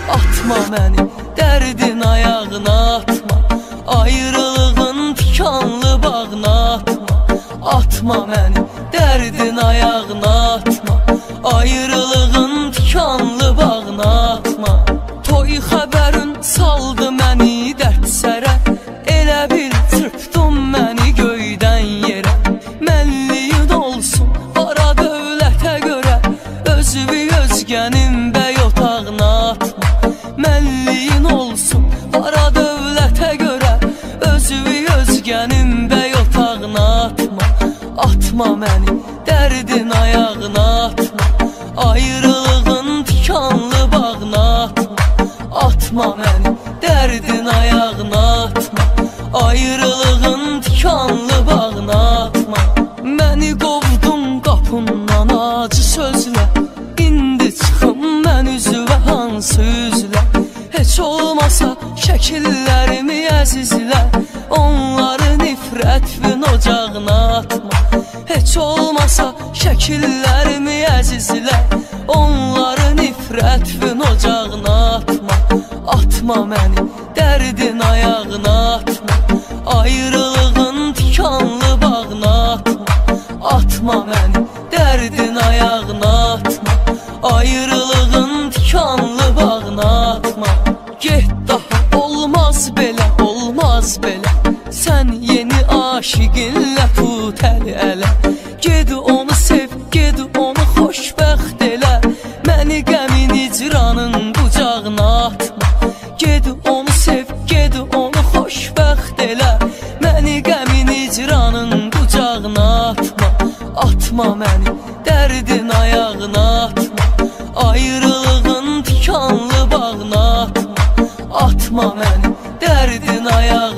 Atma məni dərdin ayağına atma, ayrılığın tikanlı bağına atma. Atma məni dərdin ayağına atma, ayrılığın tikanlı bağına atma. Toy xəbərin saldı məni dərd sərə, elə bil çırpdın məni göydən yerə. Mənliyin olsun para dövlətə görə, özünü özgənin bəy otağına atma. Mənliyin olsun para dövlətə görə, özünü özgənin bəy otağına atma. Atma məni dərdin ayağına atma, ayrılığın tikanlı bağına atma. Atma məni dərdin ayağına atma, ayrılığın tikanlı bağına atma. Məni qovdun qapından acı sözlə, indi çıxım mən üzvə hansı üzlə. Heç olmasa şəkillərimi əzizlə, onları nifrətin ocağına atma. Heç olmasa şəkillərimi əzizlə, onları nifrətin ocağına atma. Atma məni dərdin ayağına atma, ayrılığın tikanlı bağına atma. Atma məni dərdin ayağına atma, ayrılığın tikanlı bağına atma. Get daha olmaz belə, olmaz belə, sən yeni aşiqinlə tut əl-ələ. Ged onu sev, ged onu xoşbəxt elə, məni qəmin icranın qucağına atma. Ged onu sev, ged onu xoşbəxt elə, məni qəmin icranın qucağına atma. Atma məni dərdin ayağına atma, ayrılığın tikanlı bağına atma. Atma məni dərdin ayağına